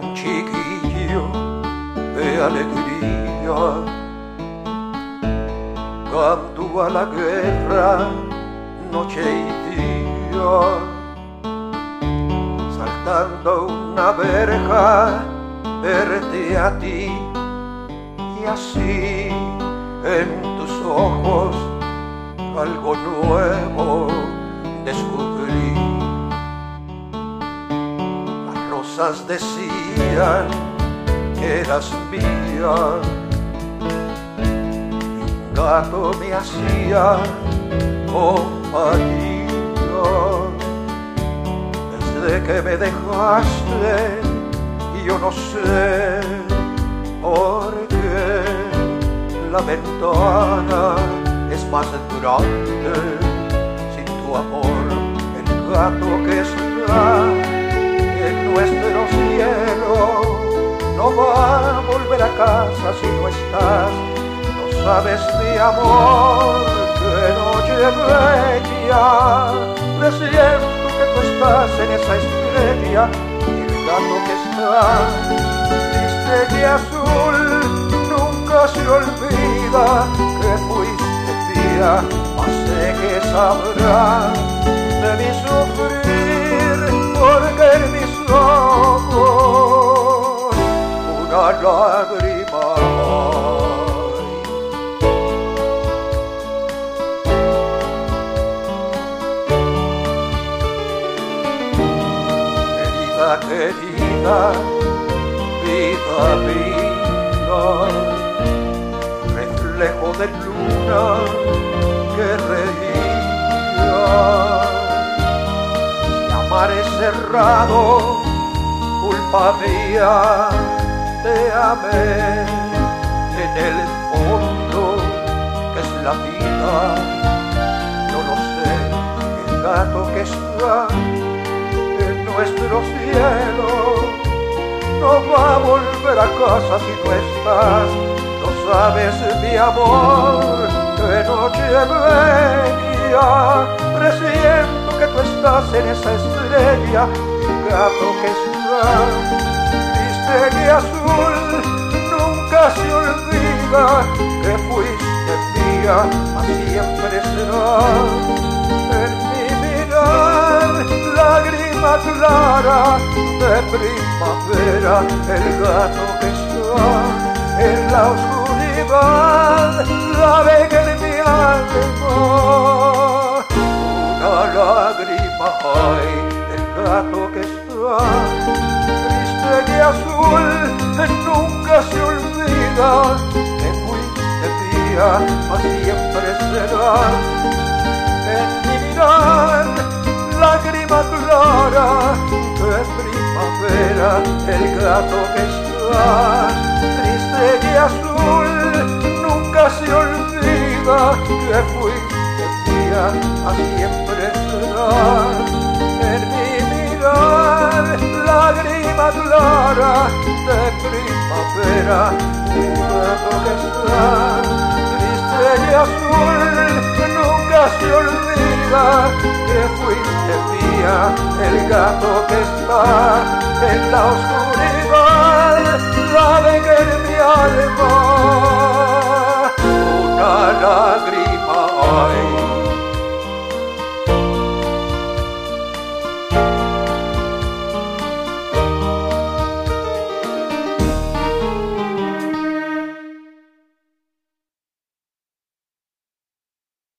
un chiquillo de alegría, cuando a la guerra noche y día, saltando una verja verte a ti, y así en tus ojos algo nuevo descubrí. Las rosas decían que eras mía, y un gato me hacía compañía. Desde que me dejaste, yo no sé por qué la ventana es más grande sin tu amor. El gato que está en nuestro cielo no va a volver a casa si no estás. No sabes, mi amor, que noche bella, presiento que tú estás en esa estrella. El gato que está triste y azul nunca se olvida que fuiste mía, mas sé que sabrá de mi sufrir, porque en mis ojos una lágrima hay. Querida, vida mía, reflejo de luna que reía. Si amar es cerrado, culpa mía, te amé en el fondo que es la vida. No lo sé, el gato que está nuestro cielo no va a volver a casa si no estás. No sabes, mi amor, que noche bella, presiento que tú estás en esa estrella. El gato que está triste y azul nunca se olvida que fuiste mía, mas siempre serás en mi mirar lágrima clara de primavera. El gato que está en la oscuridad la ve en mi alma una lágrima hay. El gato que está triste y azul nunca se olvida que fuiste mía, mas siempre será en mi mirar lágrima clara de primavera. El gato que está triste y azul nunca se olvida que fuiste mía, a siempre será en mi mirar lágrima clara de primavera. El gato que está triste y azul nunca se olvida que fuiste mía. El gato que está en la oscuridad sabe que en mi alma una lágrima hay.